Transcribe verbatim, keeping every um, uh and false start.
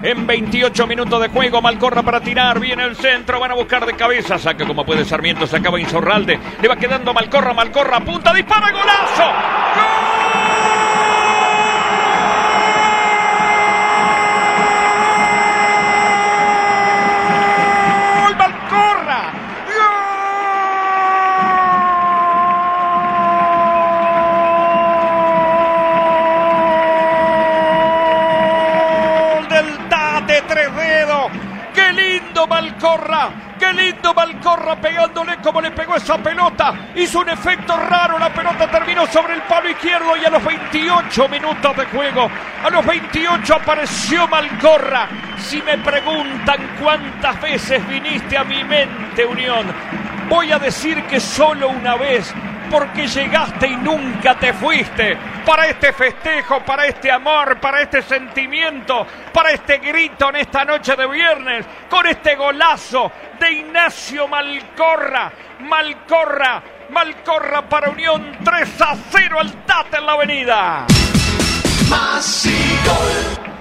en veintiocho minutos de juego. Malcorra para tirar, viene el centro, van a buscar de cabeza, saca como puede Sarmiento, se acaba Insaurralde, le va quedando Malcorra, Malcorra, punta, dispara, golazo. ¡Gol! ¡Qué lindo Malcorra! ¡Qué lindo Malcorra pegándole como le pegó esa pelota! Hizo un efecto raro, la pelota terminó sobre el palo izquierdo y a los veintiocho minutos de juego, a los veintiocho apareció Malcorra. Si me preguntan cuántas veces viniste a mi mente, Unión, voy a decir que solo una vez, porque llegaste y nunca te fuiste. Para este festejo, para este amor, para este sentimiento, para este grito en esta noche de viernes, con este golazo de Ignacio Malcorra. Malcorra, Malcorra para Unión, tres a cero al Tata en la Avenida. Más y gol.